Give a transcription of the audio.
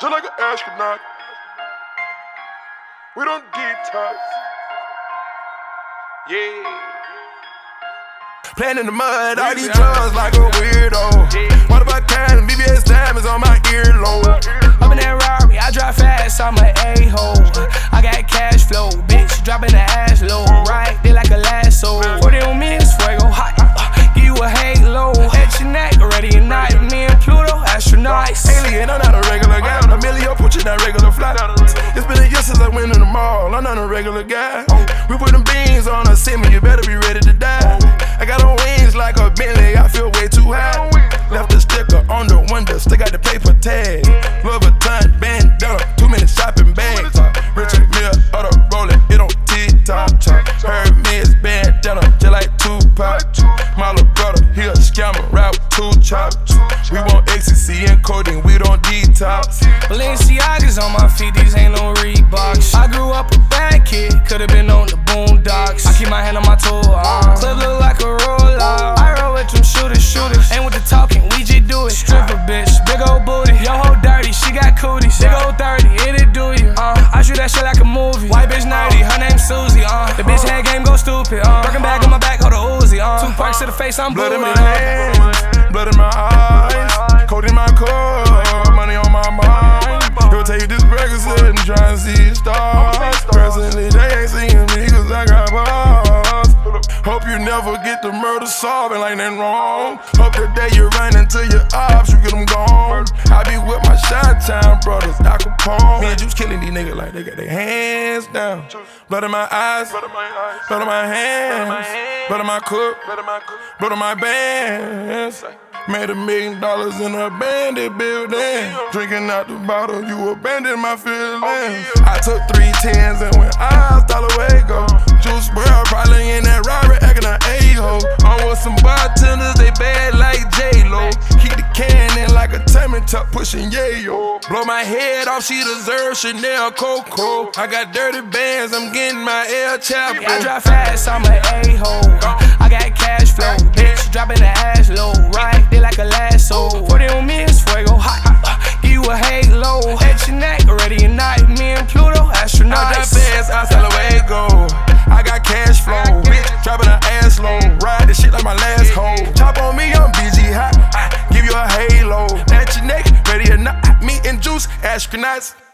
just like an astronaut. We don't detox. Yeah. Playing in the mud, all these drugs like a weirdo. One of a kind, BBS diamonds on my earlobe. Up in that Rari, I drive fast, I'm an a-hole. I got cash flow, bitch, dropping the ass low. Right, they like a lasso. 40 on me is fuego hot. Give you a halo, at your neck, ready at night. Me and Pluto, astronauts. Alien, I'm not a regular guy. I'm a million, put you that regular fly. It's been a year since I went in the mall. I'm not a regular guy. We put them beans on a semi, you better be ready to die. I got on wings like a Bentley, I feel way too high. Left the sticker on the window, still got the paper tag. Louis Vuitton bandana, 2 minutes shopping bags. Richard Mille, auto rolling, it on TikTok. Hermes bandana, just like Tupac. My little brother, he a scammer, rap with 2 chops. We want ecstasy and codeine, we don't detox. Balenciagas on my feet, these ain't no Reeboks. I grew up a bad kid, could've been on the boondocks. I keep my hand on my toe, clip look like a roller. I roll with them shooters. Ain't with the talking, we just do it. Stripper bitch, big old booty. Yo hoe dirty, she got cooties. Big old 30, it do you. I shoot that shit like a movie. White bitch nerdy, her name Susie. The bitch head game go stupid. Working bag on my back, hold a Uzi. 2 parks to the face, I'm blood in booty. my hands, blood in my eyes, cold in my cup, money on my mind. He'll take this breakfast and try and see stars. Presently, they ain't seeing me cause I got bars. Hope you never get the murder solved, ain't like nothing wrong. Hope the day you run into your ops, you get them gone. I be with my Chi-Town brothers, Al Capone. Me and Juice killing these niggas like they got their hands down. Blood in my eyes, blood in my hands, blood in my cook, blood in my bands. Made $1 million in a bandit building. Drinking out the bottle, you abandoned my feelings. I took 3 10s and went hasta luego. Juice WRLD probably in that Rari acting an a-hole. I'm with some bartenders, they bad like J-Lo. Keep the can in like a tummy tuck pushing yayo. Blow my head off, she deserves Chanel Coco. I got dirty bands, I'm getting my El Chapo. I drive fast, I'm an a-hole. I got cash flow, bitch, dropping the ass low. Right, they like a lasso. 40 on me is fuego hot. Give you a halo, at your neck, ready at night. Me and Pluto, astronauts. I drive fast, hasta luego. I got cash flow, bitch, dropping her ass low. Ride this shit like my last hoe. Chop on me, I'm BG hot. Give you a halo, at your neck, ready or not. Me and Juice, astronauts.